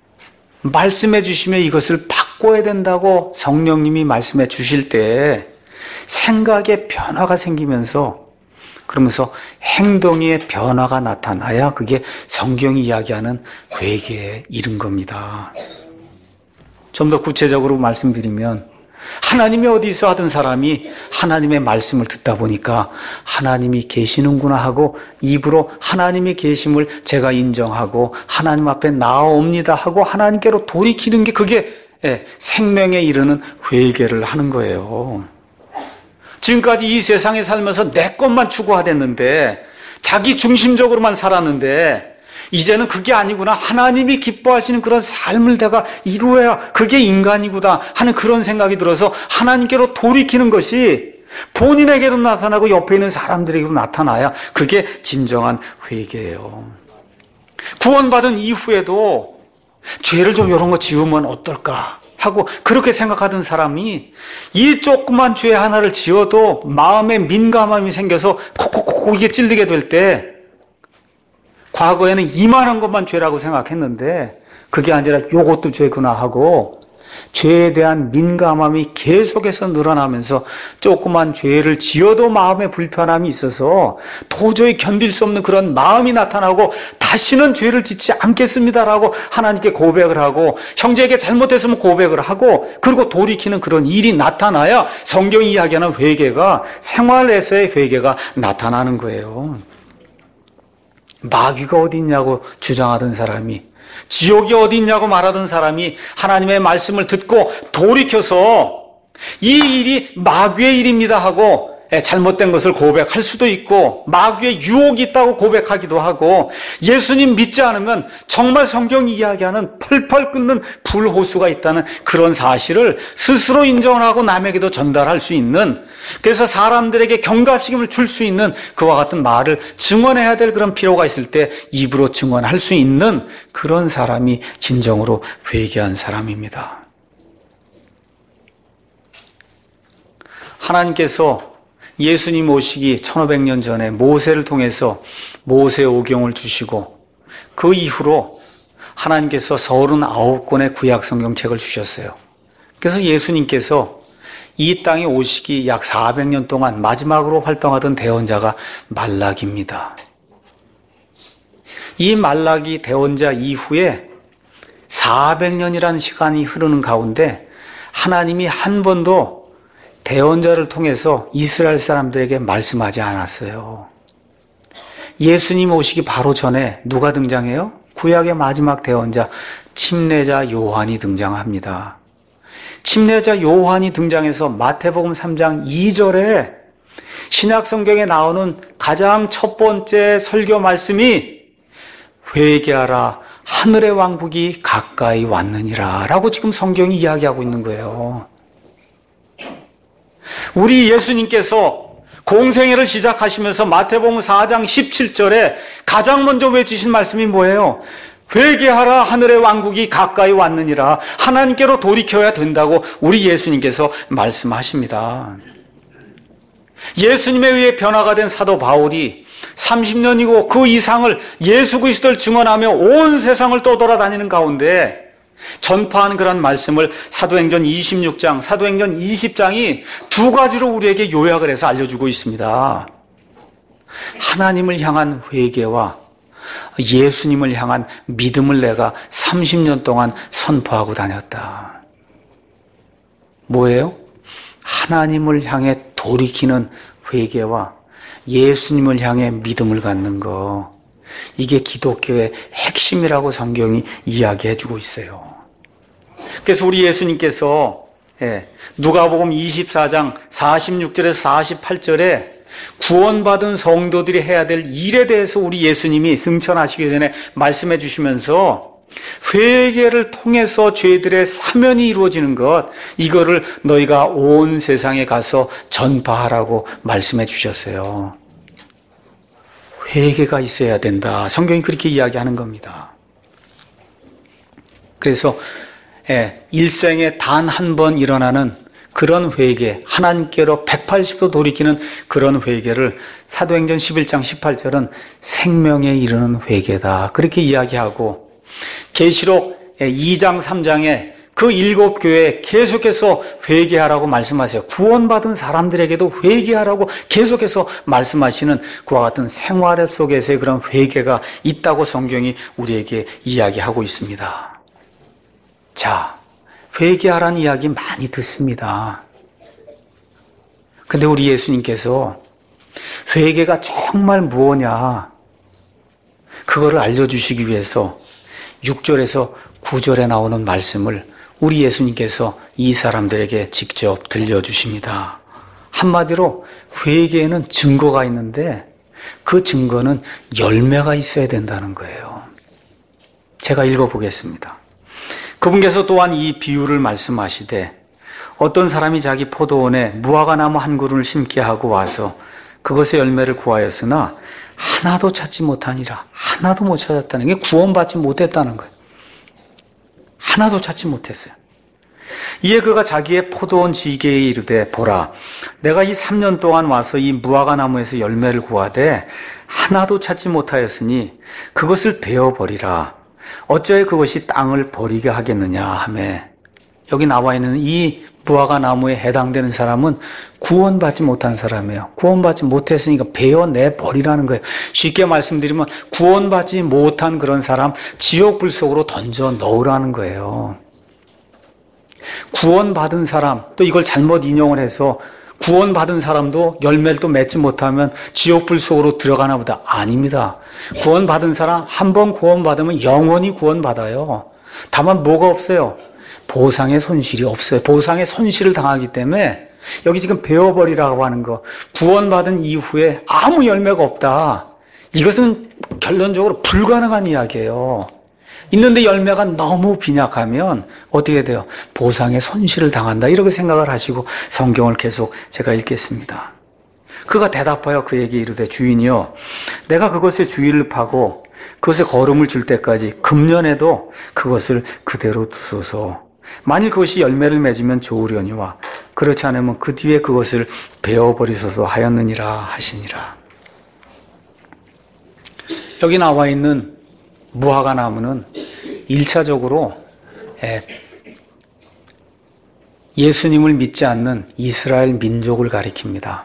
A: 말씀해 주시면 이것을 바꿔야 된다고 성령님이 말씀해 주실 때 생각의 변화가 생기면서 그러면서 행동의 변화가 나타나야 그게 성경이 이야기하는 회개에 이른 겁니다. 좀 더 구체적으로 말씀드리면 하나님이 어디 있어 하던 사람이 하나님의 말씀을 듣다 보니까 하나님이 계시는구나 하고 입으로 하나님의 계심을 제가 인정하고 하나님 앞에 나아옵니다 하고 하나님께로 돌이키는 게 그게 생명에 이르는 회개를 하는 거예요. 지금까지 이 세상에 살면서 내 것만 추구하댔는데 자기 중심적으로만 살았는데 이제는 그게 아니구나. 하나님이 기뻐하시는 그런 삶을 내가 이루어야 그게 인간이구나 하는 그런 생각이 들어서 하나님께로 돌이키는 것이 본인에게도 나타나고 옆에 있는 사람들에게도 나타나야 그게 진정한 회개예요. 구원받은 이후에도 죄를 좀 이런 거 지우면 어떨까 하고 그렇게 생각하던 사람이 이 조그만 죄 하나를 지어도 마음에 민감함이 생겨서 콕콕콕 이게 찔리게 될 때 과거에는 이만한 것만 죄라고 생각했는데 그게 아니라 요것도 죄구나 하고 죄에 대한 민감함이 계속해서 늘어나면서 조그만 죄를 지어도 마음에 불편함이 있어서 도저히 견딜 수 없는 그런 마음이 나타나고 다시는 죄를 짓지 않겠습니다라고 하나님께 고백을 하고 형제에게 잘못했으면 고백을 하고 그리고 돌이키는 그런 일이 나타나야 성경이 이야기하는 회개가 생활에서의 회개가 나타나는 거예요. 마귀가 어디 있냐고 주장하던 사람이, 지옥이 어디 있냐고 말하던 사람이 하나님의 말씀을 듣고 돌이켜서 이 일이 마귀의 일입니다 하고 잘못된 것을 고백할 수도 있고, 마귀의 유혹이 있다고 고백하기도 하고, 예수님 믿지 않으면 정말 성경이 이야기하는 펄펄 끓는 불호수가 있다는 그런 사실을 스스로 인정을 하고 남에게도 전달할 수 있는, 그래서 사람들에게 경각심을 줄 수 있는 그와 같은 말을 증언해야 될 그런 필요가 있을 때 입으로 증언할 수 있는 그런 사람이 진정으로 회개한 사람입니다. 하나님께서 예수님 오시기 1500년 전에 모세를 통해서 모세오경을 주시고, 그 이후로 하나님께서 39권의 구약 성경책을 주셨어요. 그래서 예수님께서 이 땅에 오시기 약 400년 동안 마지막으로 활동하던 대언자가 말라기입니다. 이 말라기 대언자 이후에 400년이라는 시간이 흐르는 가운데 하나님이 한 번도 대언자를 통해서 이스라엘 사람들에게 말씀하지 않았어요. 예수님 오시기 바로 전에 누가 등장해요? 구약의 마지막 대언자 침례자 요한이 등장합니다. 침례자 요한이 등장해서 마태복음 3장 2절에 신약 성경에 나오는 가장 첫 번째 설교 말씀이 회개하라, 하늘의 왕국이 가까이 왔느니라 라고 지금 성경이 이야기하고 있는 거예요. 우리 예수님께서 공생애를 시작하시면서 마태복음 4장 17절에 가장 먼저 외치신 말씀이 뭐예요? 회개하라, 하늘의 왕국이 가까이 왔느니라. 하나님께로 돌이켜야 된다고 우리 예수님께서 말씀하십니다. 예수님에 의해 변화가 된 사도 바울이 30년이고 그 이상을 예수 그리스도를 증언하며 온 세상을 떠돌아다니는 가운데 전파하는 그런 말씀을 사도행전 26장, 사도행전 20장이 두 가지로 우리에게 요약을 해서 알려주고 있습니다. 하나님을 향한 회개와 예수님을 향한 믿음을 내가 30년 동안 선포하고 다녔다. 뭐예요? 하나님을 향해 돌이키는 회개와 예수님을 향해 믿음을 갖는 거. 이게 기독교의 핵심이라고 성경이 이야기해주고 있어요. 그래서 우리 예수님께서 누가복음 24장 46절에서 48절에 구원받은 성도들이 해야 될 일에 대해서 우리 예수님이 승천하시기 전에 말씀해 주시면서 회개를 통해서 죄들의 사면이 이루어지는 것, 이거를 너희가 온 세상에 가서 전파하라고 말씀해 주셨어요. 회개가 있어야 된다. 성경이 그렇게 이야기하는 겁니다. 그래서 일생에 단 한 번 일어나는 그런 회개, 하나님께로 180도 돌이키는 그런 회개를 사도행전 11장 18절은 생명에 이르는 회개다. 그렇게 이야기하고, 계시록 2장 3장에 그 7교회에 계속해서 회개하라고 말씀하세요. 구원받은 사람들에게도 회개하라고 계속해서 말씀하시는 그와 같은 생활 속에서의 그런 회개가 있다고 성경이 우리에게 이야기하고 있습니다. 자, 회개하라는 이야기 많이 듣습니다. 근데 우리 예수님께서 회개가 정말 무엇냐, 그거를 알려주시기 위해서 6절에서 9절에 나오는 말씀을 우리 예수님께서 이 사람들에게 직접 들려주십니다. 한마디로 회개에는 증거가 있는데 그 증거는 열매가 있어야 된다는 거예요. 제가 읽어보겠습니다. 그분께서 또한 이 비유를 말씀하시되, 어떤 사람이 자기 포도원에 무화과나무 한 그루를 심게 하고 와서 그것의 열매를 구하였으나 하나도 찾지 못하니라. 하나도 못 찾았다는 게 구원받지 못했다는 거예요. 하나도 찾지 못했어요. 이에 그가 자기의 포도원 지게에 이르되, 보라, 내가 이 3년 동안 와서 이 무화과 나무에서 열매를 구하되 하나도 찾지 못하였으니 그것을 베어버리라. 어찌하여 그것이 땅을 버리게 하겠느냐 하며, 여기 나와 있는 이 무화과 나무에 해당되는 사람은 구원받지 못한 사람이에요. 구원받지 못했으니까 베어내 버리라는 거예요. 쉽게 말씀드리면 구원받지 못한 그런 사람 지옥불 속으로 던져 넣으라는 거예요. 구원받은 사람, 또 이걸 잘못 인용을 해서 구원받은 사람도 열매를 또 맺지 못하면 지옥불 속으로 들어가나 보다. 아닙니다. 구원받은 사람 한 번 구원받으면 영원히 구원받아요. 다만 뭐가 없어요? 보상의 손실이 없어요. 보상의 손실을 당하기 때문에 여기 지금 베어버리라고 하는 거, 구원받은 이후에 아무 열매가 없다. 이것은 결론적으로 불가능한 이야기예요. 있는데 열매가 너무 빈약하면 어떻게 돼요? 보상의 손실을 당한다. 이렇게 생각을 하시고 성경을 계속 제가 읽겠습니다. 그가 대답하여 그에게 이르되 주인이여 내가 그것에 주의를 파고 그것에 거름을 줄 때까지 금년에도 그것을 그대로 두소서. 만일 그것이 열매를 맺으면 좋으려니와 그렇지 않으면 그 뒤에 그것을 베어버리소서 하였느니라 하시니라. 여기 나와 있는 무화과 나무는 1차적으로 예수님을 믿지 않는 이스라엘 민족을 가리킵니다.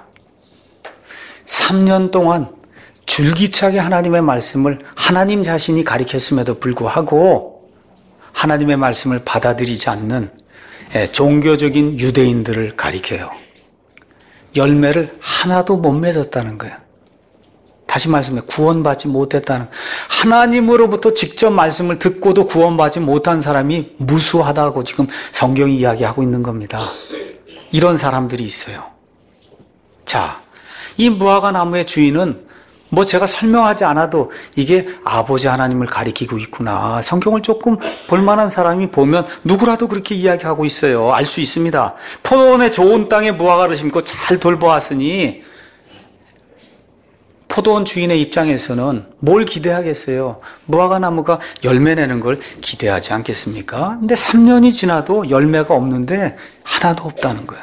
A: 3년 동안 줄기차게 하나님의 말씀을 하나님 자신이 가리켰음에도 불구하고 하나님의 말씀을 받아들이지 않는 종교적인 유대인들을 가리켜요. 열매를 하나도 못 맺었다는 거예요. 다시 말씀해 구원받지 못했다는, 하나님으로부터 직접 말씀을 듣고도 구원받지 못한 사람이 무수하다고 지금 성경이 이야기하고 있는 겁니다. 이런 사람들이 있어요. 자, 이 무화과 나무의 주인은 뭐 제가 설명하지 않아도 이게 아버지 하나님을 가리키고 있구나. 성경을 조금 볼만한 사람이 보면 누구라도 그렇게 이야기하고 있어요. 알 수 있습니다. 포도원의 좋은 땅에 무화과를 심고 잘 돌보았으니 포도원 주인의 입장에서는 뭘 기대하겠어요? 무화과 나무가 열매 내는 걸 기대하지 않겠습니까? 근데 3년이 지나도 열매가 없는데 하나도 없다는 거예요.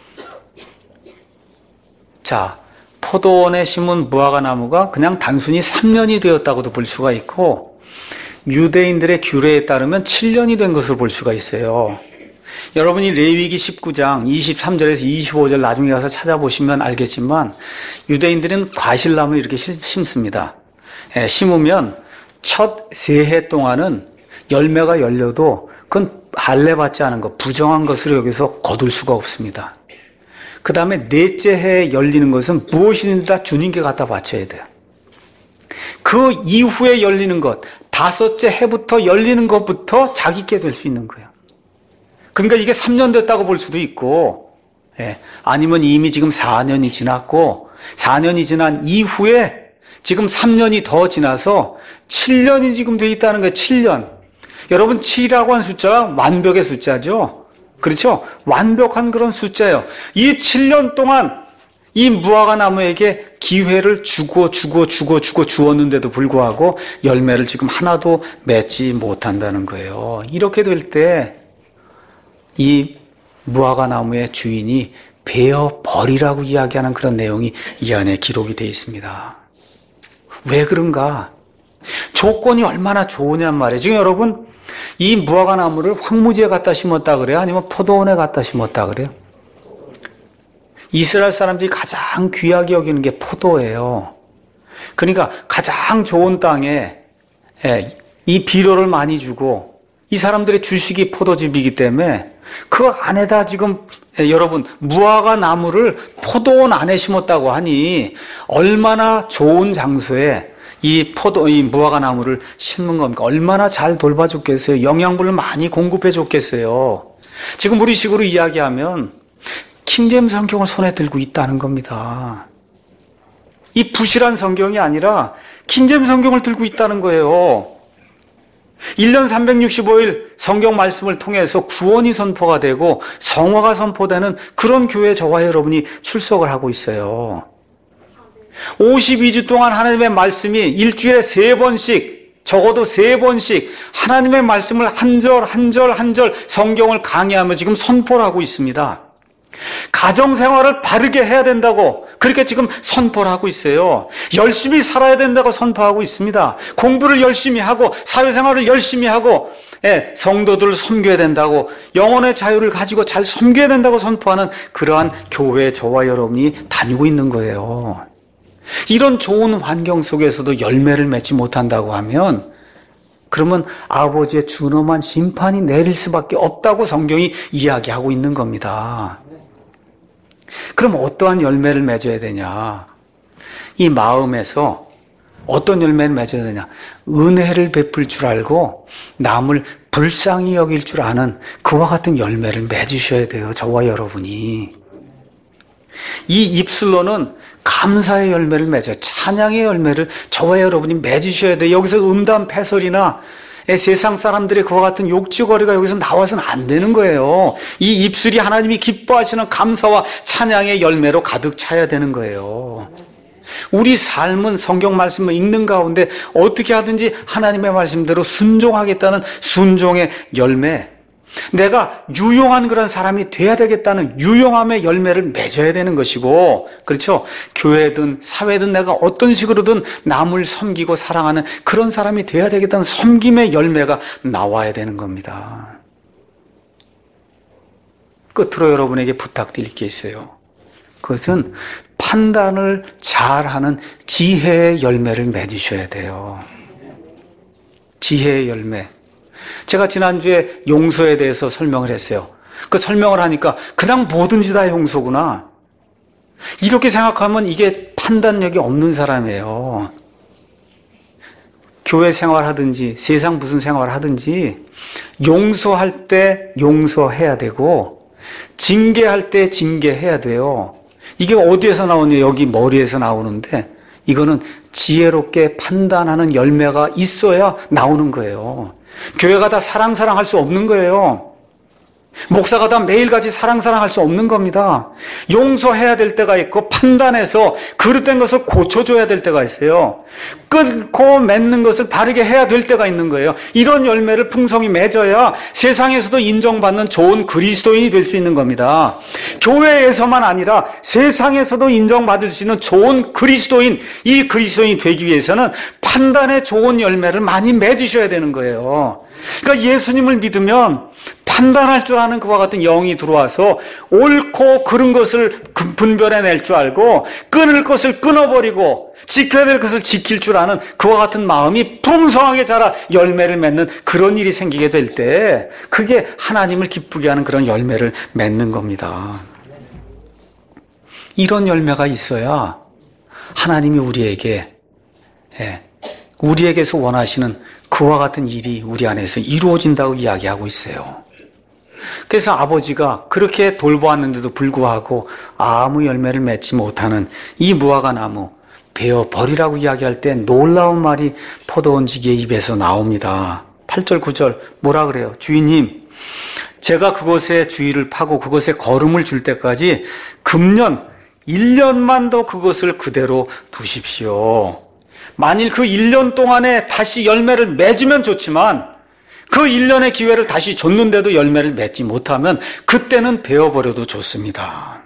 A: 자, 포도원에 심은 무화과 나무가 그냥 단순히 3년이 되었다고도 볼 수가 있고, 유대인들의 규례에 따르면 7년이 된 것으로 볼 수가 있어요. 여러분이 레위기 19장 23절에서 25절 나중에 가서 찾아보시면 알겠지만 유대인들은 과실나무를 이렇게 심습니다. 심으면 첫 3해 동안은 열매가 열려도 그건 할례받지 않은 것, 부정한 것으로 여기서 거둘 수가 없습니다. 그 다음에 넷째 해에 열리는 것은 무엇이든지 다 주님께 갖다 바쳐야 돼요. 그 이후에 열리는 것, 5째 해부터 열리는 것부터 자기께 될 수 있는 거예요. 그러니까 이게 3년 됐다고 볼 수도 있고, 아니면 이미 지금 4년이 지났고, 4년이 지난 이후에 지금 3년이 더 지나서 7년이 지금 돼 있다는 거예요. 7년. 여러분, 7이라고 한 숫자가 완벽의 숫자죠? 그렇죠? 완벽한 그런 숫자예요. 이 7년 동안 이 무화과 나무에게 기회를 주었는데도 불구하고 열매를 지금 하나도 맺지 못한다는 거예요. 이렇게 될 때 이 무화과 나무의 주인이 베어 버리라고 이야기하는 그런 내용이 이 안에 기록이 되어 있습니다. 왜 그런가? 조건이 얼마나 좋으냔 말이에요. 지금 여러분, 이 무화과 나무를 황무지에 갖다 심었다 그래요? 아니면 포도원에 갖다 심었다 그래요? 이스라엘 사람들이 가장 귀하게 여기는 게 포도예요. 그러니까 가장 좋은 땅에 이 비료를 많이 주고 이 사람들의 주식이 포도즙이기 때문에 그 안에다 지금 여러분 무화과 나무를 포도원 안에 심었다고 하니 얼마나 좋은 장소에 이 무화과 나무를 심는 겁니까? 얼마나 잘 돌봐줬겠어요? 영양분을 많이 공급해줬겠어요? 지금 우리 식으로 이야기하면 킹제임스 성경을 손에 들고 있다는 겁니다. 이 부실한 성경이 아니라 킹제임스 성경을 들고 있다는 거예요. 1년 365일 성경 말씀을 통해서 구원이 선포가 되고 성화가 선포되는 그런 교회에 저와 여러분이 출석을 하고 있어요. 52주 동안 하나님의 말씀이 일주일에 3번씩, 적어도 3번씩 하나님의 말씀을 한 절 성경을 강의하며 지금 선포를 하고 있습니다. 가정생활을 바르게 해야 된다고 그렇게 지금 선포를 하고 있어요. 열심히 살아야 된다고 선포하고 있습니다. 공부를 열심히 하고 사회생활을 열심히 하고 성도들을 섬겨야 된다고, 영혼의 자유를 가지고 잘 섬겨야 된다고 선포하는 그러한 교회에 저와 여러분이 다니고 있는 거예요. 이런 좋은 환경 속에서도 열매를 맺지 못한다고 하면 그러면 아버지의 준엄한 심판이 내릴 수밖에 없다고 성경이 이야기하고 있는 겁니다. 그럼 어떠한 열매를 맺어야 되냐? 이 마음에서 어떤 열매를 맺어야 되냐? 은혜를 베풀 줄 알고 남을 불쌍히 여길 줄 아는 그와 같은 열매를 맺으셔야 돼요. 저와 여러분이. 이 입술로는 감사의 열매를 맺어요. 찬양의 열매를 저와 여러분이 맺으셔야 돼요. 여기서 음담 패설이나 세상 사람들의 그와 같은 욕지거리가 여기서 나와서는 안 되는 거예요. 이 입술이 하나님이 기뻐하시는 감사와 찬양의 열매로 가득 차야 되는 거예요. 우리 삶은 성경 말씀을 읽는 가운데 어떻게 하든지 하나님의 말씀대로 순종하겠다는 순종의 열매, 내가 유용한 그런 사람이 돼야 되겠다는 유용함의 열매를 맺어야 되는 것이고, 그렇죠? 교회든 사회든 내가 어떤 식으로든 남을 섬기고 사랑하는 그런 사람이 돼야 되겠다는 섬김의 열매가 나와야 되는 겁니다. 끝으로 여러분에게 부탁드릴 게 있어요. 그것은 판단을 잘하는 지혜의 열매를 맺으셔야 돼요. 지혜의 열매. 제가 지난주에 용서에 대해서 설명을 했어요. 그 설명을 하니까 그냥 뭐든지 다 용서구나. 이렇게 생각하면 이게 판단력이 없는 사람이에요. 교회 생활하든지 세상 무슨 생활하든지 용서할 때 용서해야 되고 징계할 때 징계해야 돼요. 이게 어디에서 나오냐? 여기 머리에서 나오는데 이거는 지혜롭게 판단하는 열매가 있어야 나오는 거예요. 교회가 다 사랑할 수 없는 거예요. 목사가 다 매일같이 사랑할 수 없는 겁니다. 용서해야 될 때가 있고 판단해서 그릇된 것을 고쳐줘야 될 때가 있어요. 끊고 맺는 것을 바르게 해야 될 때가 있는 거예요. 이런 열매를 풍성히 맺어야 세상에서도 인정받는 좋은 그리스도인이 될 수 있는 겁니다. 교회에서만 아니라 세상에서도 인정받을 수 있는 좋은 그리스도인, 이 그리스도인이 되기 위해서는 판단의 좋은 열매를 많이 맺으셔야 되는 거예요. 그러니까 예수님을 믿으면 판단할 줄 아는 그와 같은 영이 들어와서 옳고 그른 것을 분별해낼 줄 알고 끊을 것을 끊어버리고 지켜야 될 것을 지킬 줄 아는 그와 같은 마음이 풍성하게 자라 열매를 맺는 그런 일이 생기게 될 때 그게 하나님을 기쁘게 하는 그런 열매를 맺는 겁니다. 이런 열매가 있어야 하나님이 우리에게서 원하시는 그와 같은 일이 우리 안에서 이루어진다고 이야기하고 있어요. 그래서 아버지가 그렇게 돌보았는데도 불구하고 아무 열매를 맺지 못하는 이 무화과 나무 베어버리라고 이야기할 때 놀라운 말이 포도원지기의 입에서 나옵니다. 8절 9절 뭐라 그래요? 주인님, 제가 그곳에 주의를 파고 그곳에 거름을 줄 때까지 금년 1년만 더 그것을 그대로 두십시오. 만일 그 1년 동안에 다시 열매를 맺으면 좋지만 그 1년의 기회를 다시 줬는데도 열매를 맺지 못하면 그때는 베어버려도 좋습니다.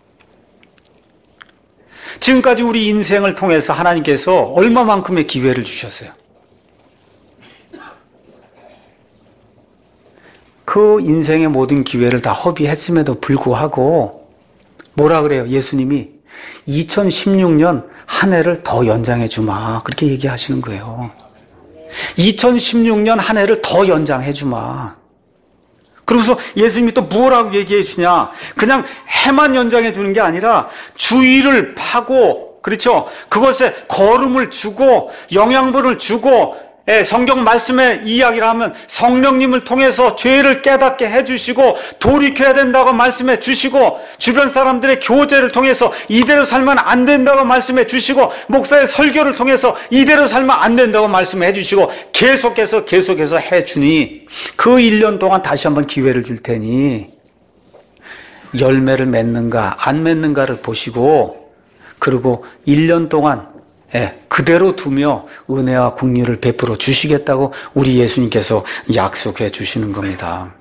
A: 지금까지 우리 인생을 통해서 하나님께서 얼마만큼의 기회를 주셨어요? 그 인생의 모든 기회를 다 허비했음에도 불구하고 뭐라 그래요? 예수님이 2016년 한 해를 더 연장해 주마. 그렇게 얘기하시는 거예요. 2016년 한 해를 더 연장해 주마. 그러면서 예수님이 또 뭐라고 얘기해 주냐? 그냥 해만 연장해 주는 게 아니라 주의를 파고, 그렇죠? 그것에 거름을 주고 영양분을 주고, 성경 말씀에 이야기를 하면 성령님을 통해서 죄를 깨닫게 해주시고 돌이켜야 된다고 말씀해 주시고 주변 사람들의 교제를 통해서 이대로 살면 안 된다고 말씀해 주시고 목사의 설교를 통해서 이대로 살면 안 된다고 말씀해 주시고 계속해서 해주니 그 1년 동안 다시 한번 기회를 줄 테니 열매를 맺는가 안 맺는가를 보시고 그리고 1년 동안 그대로 두며 은혜와 긍휼을 베풀어 주시겠다고 우리 예수님께서 약속해 주시는 겁니다.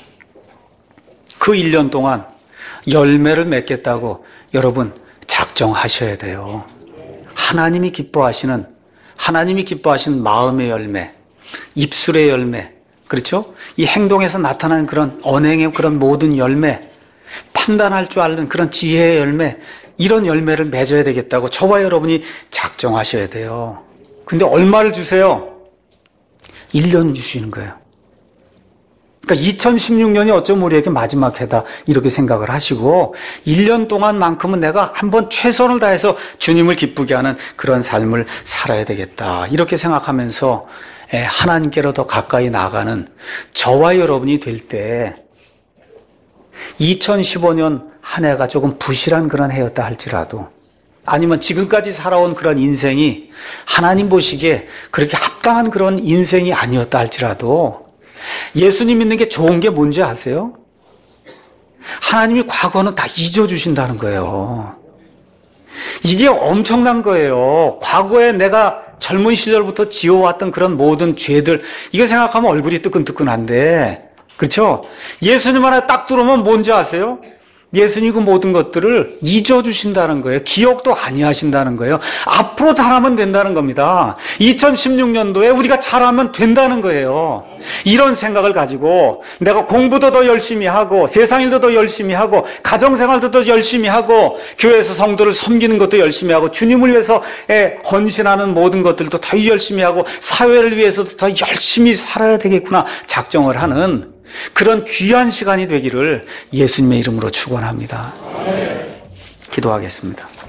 A: 그 1년 동안 열매를 맺겠다고 여러분 작정하셔야 돼요. 하나님이 기뻐하시는 마음의 열매, 입술의 열매, 그렇죠? 이 행동에서 나타나는 그런 언행의 그런 모든 열매, 판단할 줄 아는 그런 지혜의 열매, 이런 열매를 맺어야 되겠다고 저와 여러분이 작정하셔야 돼요. 근데 얼마를 주세요? 1년 주시는 거예요. 그러니까 2016년이 어쩜 우리에게 마지막 해다 이렇게 생각을 하시고 1년 동안만큼은 내가 한번 최선을 다해서 주님을 기쁘게 하는 그런 삶을 살아야 되겠다 이렇게 생각하면서 하나님께로 더 가까이 나아가는 저와 여러분이 될 때 2015년 한 해가 조금 부실한 그런 해였다 할지라도 아니면 지금까지 살아온 그런 인생이 하나님 보시기에 그렇게 합당한 그런 인생이 아니었다 할지라도 예수님 믿는 게 좋은 게 뭔지 아세요? 하나님이 과거는 다 잊어주신다는 거예요. 이게 엄청난 거예요. 과거에 내가 젊은 시절부터 지어왔던 그런 모든 죄들 이거 생각하면 얼굴이 뜨끈뜨끈한데 그렇죠? 예수님 하나 딱 들어오면 뭔지 아세요? 예수님 그 모든 것들을 잊어주신다는 거예요. 기억도 아니하신다는 거예요. 앞으로 잘하면 된다는 겁니다. 2016년도에 우리가 잘하면 된다는 거예요. 이런 생각을 가지고 내가 공부도 더 열심히 하고 세상일도 더 열심히 하고 가정생활도 더 열심히 하고 교회에서 성도를 섬기는 것도 열심히 하고 주님을 위해서 헌신하는 모든 것들도 더 열심히 하고 사회를 위해서도 더 열심히 살아야 되겠구나 작정을 하는 그런 귀한 시간이 되기를 예수님의 이름으로 축원합니다. 기도하겠습니다.